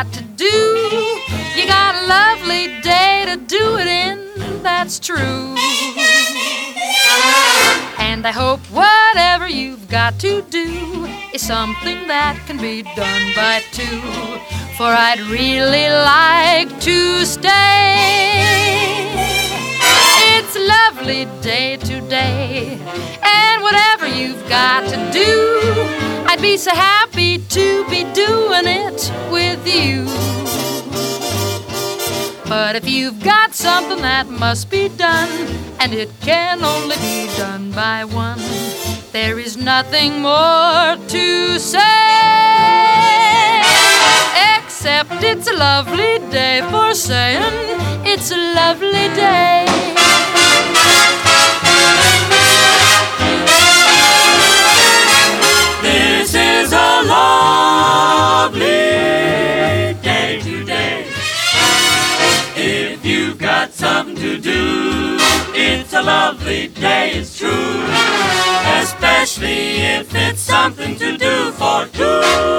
got to do. You got a lovely day to do it in, that's true. And I hope whatever you've got to do is something that can be done by two, for I'd really like to stay. It's a lovely day today, and whatever you've got to do, I'd be so happy to be doing it with you. But if you've got something that must be done, and it can only be done by one, there is nothing more to say, except it's a lovely day for saying it's a lovely day. This is a lovely day today. If you've got something to do, it's a lovely day, it's true. Especially if it's something to do for two.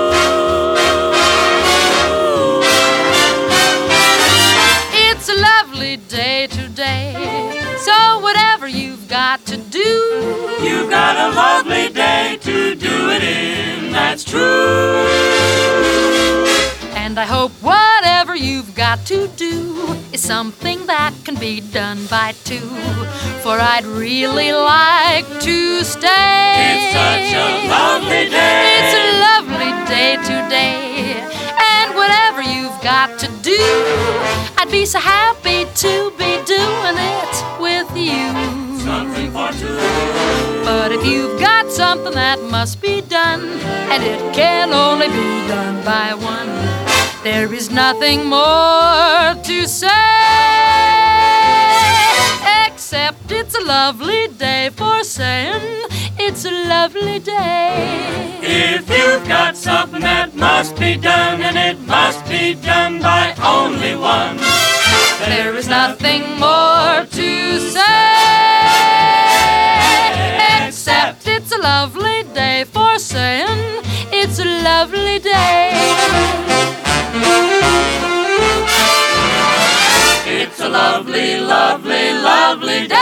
It's a lovely day today, so whatever you've got to do, you've got a lovely day to do it in, that's true. And I hope whatever you've got to do is something that can be done by two, for I'd really like to stay. It's such a lovely day. It's a lovely day today, and whatever you've got to do, I'd be so happy to be doing it with you. Something for two. But if you've got something that must be done, and it can only be done by one, there is nothing more to say, except it's a lovely day for saying it's a lovely day. If you've got something that must be done, and it must be done by only one, there is nothing more to say, except it's a lovely day for saying it's a lovely day. It's a lovely, lovely, lovely day.